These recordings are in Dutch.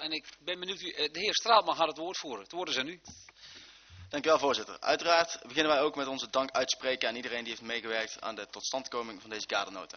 en ik ben benieuwd, de heer Straatman gaat het woord voeren. Het woord is aan u. Dank u wel, voorzitter. Uiteraard beginnen wij ook met onze dank uit te spreken aan iedereen die heeft meegewerkt aan de totstandkoming van deze kadernota.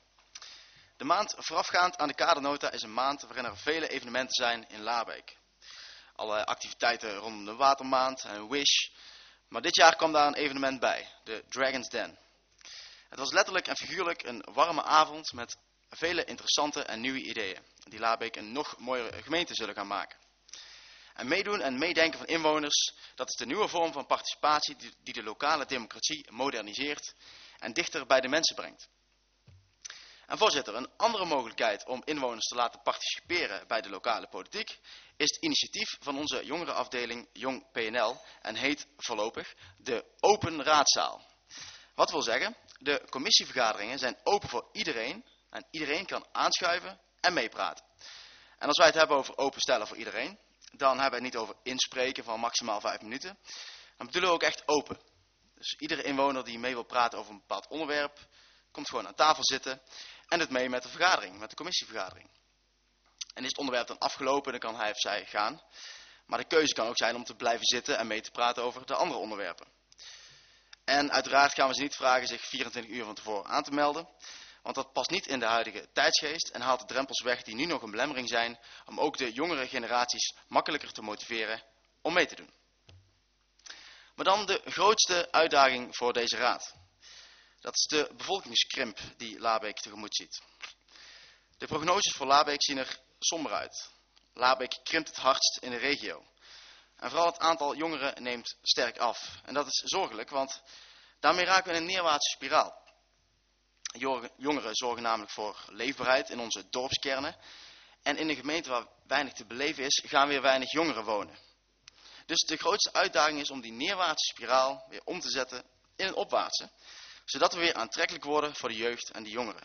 De maand voorafgaand aan de kadernota is een maand waarin er vele evenementen zijn in Laarbeek. Alle activiteiten rondom de Watermaand en Wish. Maar dit jaar kwam daar een evenement bij, de Dragon's Den. Het was letterlijk en figuurlijk een warme avond met vele interessante en nieuwe ideeën, die Laarbeek een nog mooiere gemeente zullen gaan maken. En meedoen en meedenken van inwoners, dat is de nieuwe vorm van participatie die de lokale democratie moderniseert en dichter bij de mensen brengt. En voorzitter, een andere mogelijkheid om inwoners te laten participeren bij de lokale politiek is het initiatief van onze jongerenafdeling Jong PNL en heet voorlopig de Open Raadzaal. Wat wil zeggen, de commissievergaderingen zijn open voor iedereen en iedereen kan aanschuiven en meepraten. En als wij het hebben over openstellen voor iedereen, dan hebben we het niet over inspreken van maximaal 5 minuten. Dan bedoelen we ook echt open. Dus iedere inwoner die mee wil praten over een bepaald onderwerp, komt gewoon aan tafel zitten en doet mee met de vergadering, met de commissievergadering. En is het onderwerp dan afgelopen, dan kan hij of zij gaan. Maar de keuze kan ook zijn om te blijven zitten en mee te praten over de andere onderwerpen. En uiteraard gaan we ze niet vragen zich 24 uur van tevoren aan te melden. Want dat past niet in de huidige tijdsgeest en haalt de drempels weg die nu nog een belemmering zijn om ook de jongere generaties makkelijker te motiveren om mee te doen. Maar dan de grootste uitdaging voor deze raad. Dat is de bevolkingskrimp die Laarbeek tegemoet ziet. De prognoses voor Laarbeek zien er somber uit. Laarbeek krimpt het hardst in de regio. En vooral het aantal jongeren neemt sterk af. En dat is zorgelijk, want daarmee raken we in een neerwaartse spiraal. Jongeren zorgen namelijk voor leefbaarheid in onze dorpskernen. En in een gemeente waar weinig te beleven is, gaan weer weinig jongeren wonen. Dus de grootste uitdaging is om die neerwaartse spiraal weer om te zetten in een opwaartse. Zodat we weer aantrekkelijk worden voor de jeugd en de jongeren.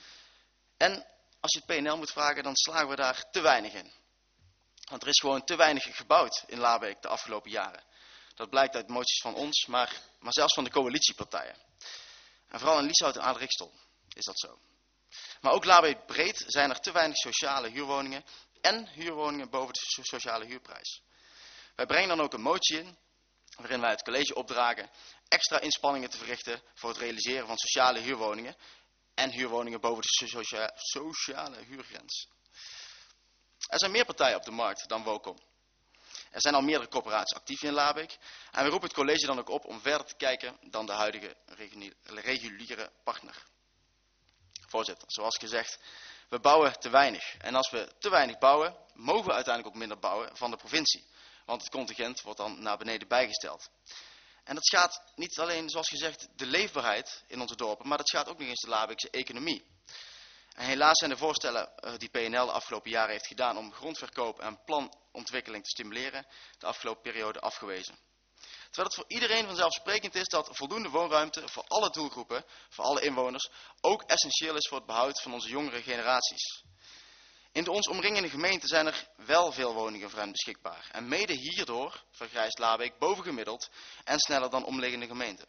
En als je het PNL moet vragen, dan slagen we daar te weinig in. Want er is gewoon te weinig gebouwd in Laarbeek de afgelopen jaren. Dat blijkt uit moties van ons, maar zelfs van de coalitiepartijen. En vooral in Lieshout en Aardrijksel is dat zo. Maar ook Laarbeek breed zijn er te weinig sociale huurwoningen en huurwoningen boven de sociale huurprijs. Wij brengen dan ook een motie in, waarin wij het college opdragen extra inspanningen te verrichten voor het realiseren van sociale huurwoningen en huurwoningen boven de sociale huurgrens. Er zijn meer partijen op de markt dan Wocom. Er zijn al meerdere corporaties actief in Laarbeek en we roepen het college dan ook op om verder te kijken dan de huidige reguliere partner. Voorzitter, zoals gezegd, we bouwen te weinig. En als we te weinig bouwen, mogen we uiteindelijk ook minder bouwen van de provincie. Want het contingent wordt dan naar beneden bijgesteld. En dat schaadt niet alleen, zoals gezegd, de leefbaarheid in onze dorpen, maar dat schaadt ook nog eens de Laarbeekse economie. En helaas zijn de voorstellen die PNL de afgelopen jaren heeft gedaan om grondverkoop en planontwikkeling te stimuleren, de afgelopen periode afgewezen. Terwijl het voor iedereen vanzelfsprekend is dat voldoende woonruimte voor alle doelgroepen, voor alle inwoners, ook essentieel is voor het behoud van onze jongere generaties. In de ons omringende gemeenten zijn er wel veel woningen voor hen beschikbaar. En mede hierdoor vergrijst Laarbeek bovengemiddeld en sneller dan omliggende gemeenten.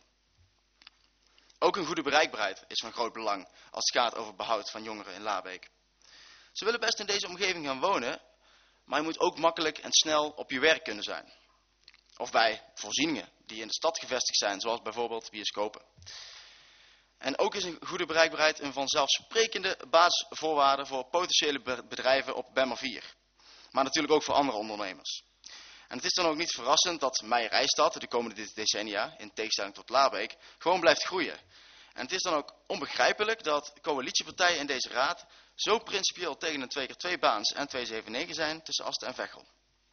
Ook een goede bereikbaarheid is van groot belang als het gaat over behoud van jongeren in Laarbeek. Ze willen best in deze omgeving gaan wonen, maar je moet ook makkelijk en snel op je werk kunnen zijn. Of bij voorzieningen die in de stad gevestigd zijn, zoals bijvoorbeeld bioscopen. En ook is een goede bereikbaarheid een vanzelfsprekende basisvoorwaarde voor potentiële bedrijven op Bemmer 4. Maar natuurlijk ook voor andere ondernemers. En het is dan ook niet verrassend dat Meijerijstad de komende decennia, in tegenstelling tot Laarbeek, gewoon blijft groeien. En het is dan ook onbegrijpelijk dat coalitiepartijen in deze raad zo principieel tegen een 2x2 baans en 279 zijn tussen Asten en Veghel.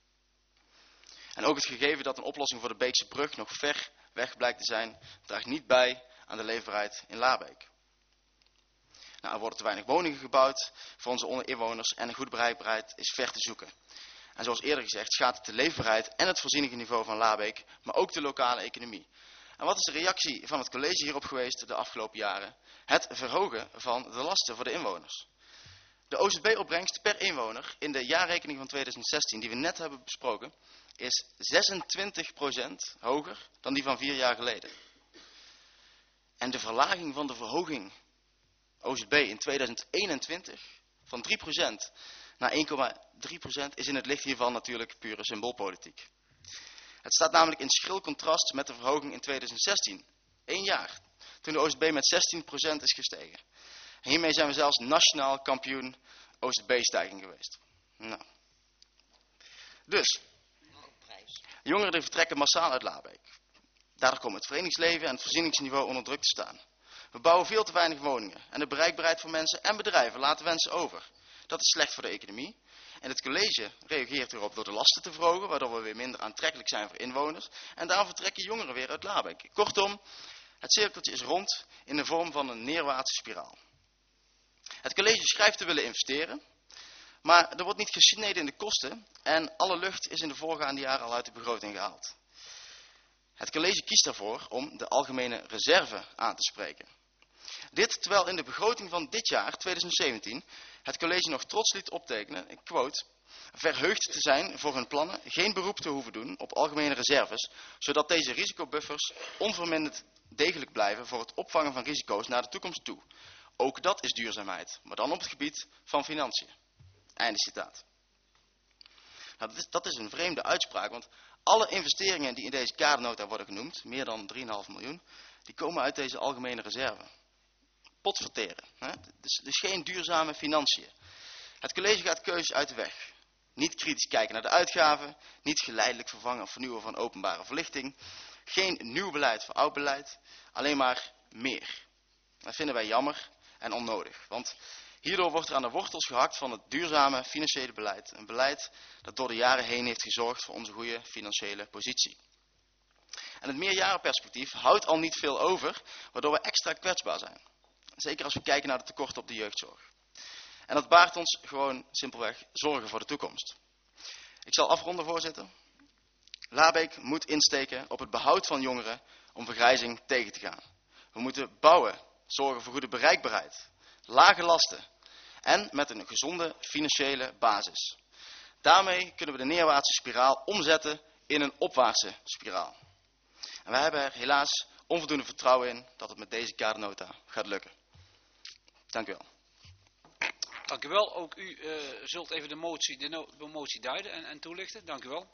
En ook het gegeven dat een oplossing voor de Beekse brug nog ver weg blijkt te zijn, draagt niet bij aan de leefbaarheid in Laarbeek. Nou, er worden te weinig woningen gebouwd voor onze inwoners en een goede bereikbaarheid is ver te zoeken. En zoals eerder gezegd schaadt het de leefbaarheid en het voorzieningenniveau van Laarbeek, maar ook de lokale economie. En wat is de reactie van het college hierop geweest de afgelopen jaren? Het verhogen van de lasten voor de inwoners. De OZB-opbrengst per inwoner in de jaarrekening van 2016 die we net hebben besproken is 26% hoger dan die van 4 jaar geleden. En de verlaging van de verhoging OZB in 2021 van 3% naar 1,3% is in het licht hiervan natuurlijk pure symboolpolitiek. Het staat namelijk in schril contrast met de verhoging in 2016. 1 jaar, toen de OZB met 16% is gestegen. En hiermee zijn we zelfs nationaal kampioen OZB-stijging geweest. Nou. Dus, jongeren die vertrekken massaal uit Laarbeek. Daardoor komt het verenigingsleven en het voorzieningsniveau onder druk te staan. We bouwen veel te weinig woningen en de bereikbaarheid van mensen en bedrijven laten wensen over. Dat is slecht voor de economie. En het college reageert erop door de lasten te verhogen, waardoor we weer minder aantrekkelijk zijn voor inwoners. En daarom vertrekken jongeren weer uit Laarbeek. Kortom, het cirkeltje is rond in de vorm van een neerwaartse spiraal. Het college schrijft te willen investeren, maar er wordt niet gesneden in de kosten en alle lucht is in de voorgaande jaren al uit de begroting gehaald. Het college kiest daarvoor om de algemene reserve aan te spreken. Dit terwijl in de begroting van dit jaar, 2017, het college nog trots liet optekenen, ik quote, verheugd te zijn voor hun plannen, geen beroep te hoeven doen op algemene reserves, zodat deze risicobuffers onverminderd degelijk blijven voor het opvangen van risico's naar de toekomst toe. Ook dat is duurzaamheid, maar dan op het gebied van financiën. Einde citaat. Nou, dat is een vreemde uitspraak, want alle investeringen die in deze kadernota worden genoemd, meer dan 3,5 miljoen, die komen uit deze algemene reserve. Potverteren. Hè? Dus geen duurzame financiën. Het college gaat keuzes uit de weg. Niet kritisch kijken naar de uitgaven, niet geleidelijk vervangen of vernieuwen van openbare verlichting, geen nieuw beleid voor oud beleid, alleen maar meer. Dat vinden wij jammer en onnodig, want hierdoor wordt er aan de wortels gehakt van het duurzame financiële beleid. Een beleid dat door de jaren heen heeft gezorgd voor onze goede financiële positie. En het meerjarenperspectief houdt al niet veel over, waardoor we extra kwetsbaar zijn. Zeker als we kijken naar de tekorten op de jeugdzorg. En dat baart ons gewoon simpelweg zorgen voor de toekomst. Ik zal afronden, voorzitter. Laarbeek moet insteken op het behoud van jongeren om vergrijzing tegen te gaan. We moeten bouwen, zorgen voor goede bereikbaarheid, lage lasten en met een gezonde financiële basis. Daarmee kunnen we de neerwaartse spiraal omzetten in een opwaartse spiraal. En wij hebben er helaas onvoldoende vertrouwen in dat het met deze kadernota gaat lukken. Dank u wel. Dank u wel. Ook u zult even de motie duiden en toelichten. Dank u wel.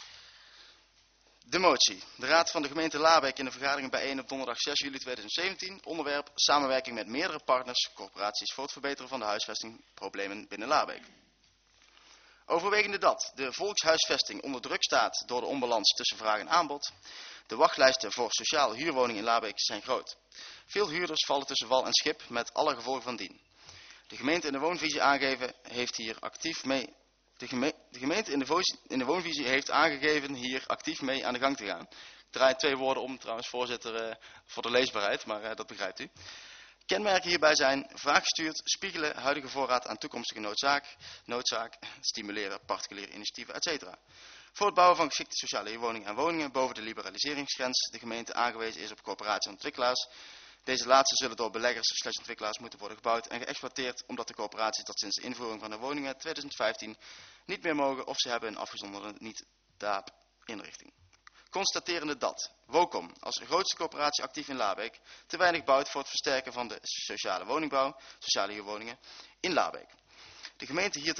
De motie. De Raad van de gemeente Laarbeek in de vergadering bijeen op donderdag 6 juli 2017. Onderwerp samenwerking met meerdere partners, corporaties voor het verbeteren van de huisvestingproblemen binnen Laarbeek. Overwegende dat de volkshuisvesting onder druk staat door de onbalans tussen vraag en aanbod. De wachtlijsten voor sociale huurwoningen in Laarbeek zijn groot. Veel huurders vallen tussen wal en schip met alle gevolgen van dien. De gemeente in de woonvisie aangegeven heeft hier actief mee. De gemeente in de woonvisie heeft aangegeven hier actief mee aan de gang te gaan. Ik draai 2 woorden om trouwens, voorzitter, voor de leesbaarheid, maar dat begrijpt u. Kenmerken hierbij zijn vraaggestuurd, spiegelen, huidige voorraad aan toekomstige noodzaak, stimuleren particuliere initiatieven, etc. Voor het bouwen van geschikte sociale huurwoningen en woningen boven de liberaliseringsgrens de gemeente aangewezen is op corporaties en ontwikkelaars. Deze laatste zullen door beleggers/ontwikkelaars moeten worden gebouwd en geëxploiteerd omdat de corporaties dat sinds de invoering van de woningen 2015 niet meer mogen of ze hebben een afgezonderde niet-DAAP-inrichting. Constaterende dat Wocom als grootste corporatie actief in Laarbeek te weinig bouwt voor het versterken van de sociale woningbouw, sociale huurwoningen in Laarbeek. De gemeente hier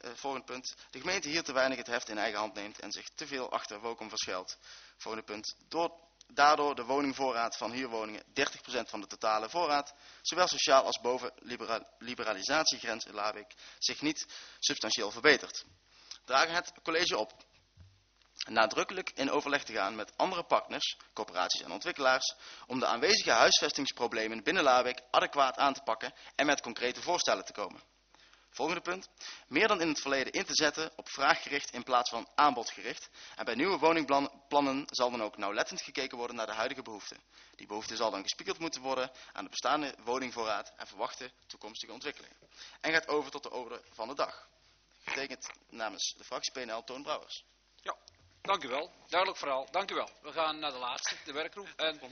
te weinig het heft in eigen hand neemt en zich te veel achter Wocom verschuilt. Volgende punt. Daardoor de woningvoorraad van huurwoningen 30% van de totale voorraad, zowel sociaal als boven liberalisatiegrens in Laarbeek, zich niet substantieel verbetert. Dragen het college op nadrukkelijk in overleg te gaan met andere partners, corporaties en ontwikkelaars, om de aanwezige huisvestingsproblemen binnen Laarbeek adequaat aan te pakken en met concrete voorstellen te komen. Volgende punt. Meer dan in het verleden in te zetten op vraaggericht in plaats van aanbodgericht. En bij nieuwe woningplannen zal dan ook nauwlettend gekeken worden naar de huidige behoeften. Die behoefte zal dan gespiegeld moeten worden aan de bestaande woningvoorraad en verwachte toekomstige ontwikkelingen. En gaat over tot de orde van de dag. Getekend namens de fractie PNL Toon Brouwers. Ja, dank u wel. Duidelijk verhaal. Dank u wel. We gaan naar de laatste, de werkgroep.